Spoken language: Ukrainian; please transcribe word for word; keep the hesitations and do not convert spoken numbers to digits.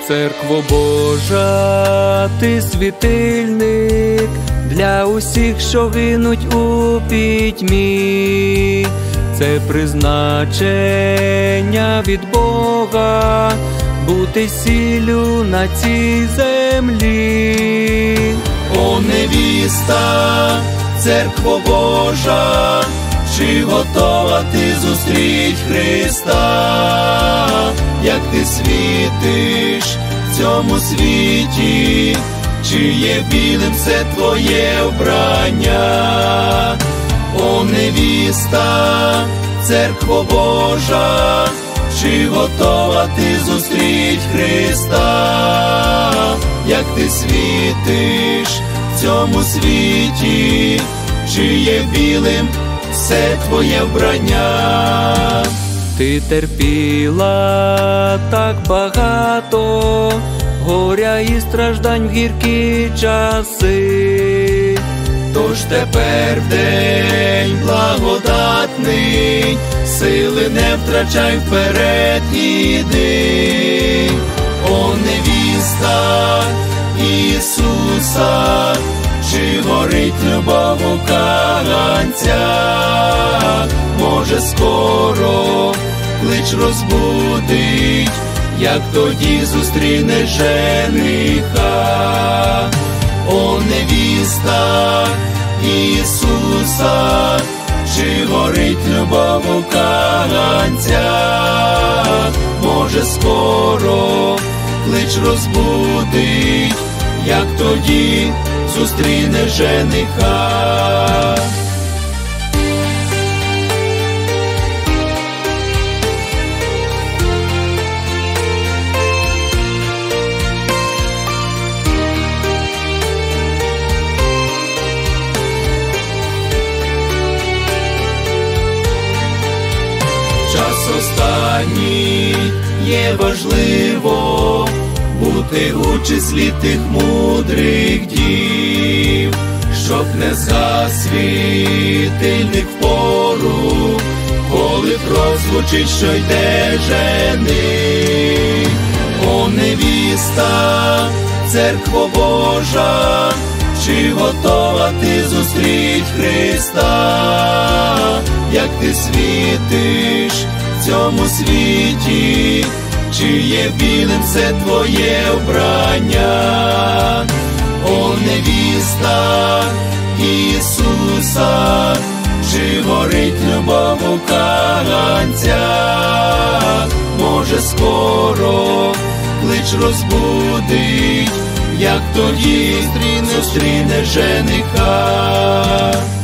Церкво Божа, ти світильник для усіх, що гинуть у пітьмі. Це призначення від Бога бути сіллю на цій землі. О, невіста, Церкво Божа, чи готова ти зустріть Христа? Як ти світиш в цьому світі, чи є білим все твоє вбрання? О, невіста, Церкво Божа, чи готова ти зустріть Христа? Як ти світиш в цьому світі, чи є білим все твоє вбрання? Ти терпіла так багато горя і страждань в гіркі часи. Тож тепер в день благодатний сили не втрачай, вперед іди. О, невіста Ісуса, чи горить любов у каганцях? Може, скоро клич розбудить, як тоді зустрінеш жениха. О, невіста Ісуса, чи горить любов у каганцях? Може, скоро клич розбудить, як тоді зустрінеш жениха. Час останній є важливо бути у числі тих мудрих дів, щоб не згас світильник впору, коли прозвучить, що йде жених. О, невіста, Церкво Божа, чи готова ти зустріть Христа? Як ти світиш в цьому світі, чи є білим все твоє вбрання? О, невіста Ісуса, чи горить любов у каганцях? Може, скоро клич розбудить, як тоді зустрінеш жениха.